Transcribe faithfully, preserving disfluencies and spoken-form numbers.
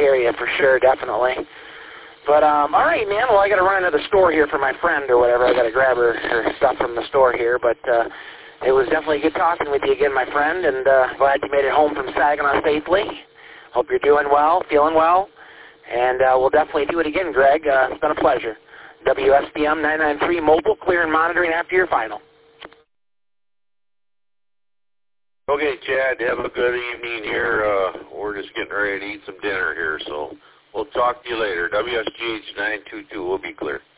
hear you for sure, definitely. But, um, all right, man. Well, I got to run into the store here for my friend or whatever. I got to grab her, her stuff from the store here. But uh, it was definitely good talking with you again, my friend, and uh, glad you made it home from Saginaw safely. Hope you're doing well, feeling well, and uh, we'll definitely do it again, Greg. Uh, it's been a pleasure. W S B M nine nine three Mobile, clear and monitoring after your final. Okay, Chad, have a good evening here. Uh, we're just getting ready to eat some dinner here, so we'll talk to you later. W S G H nine two two will be clear.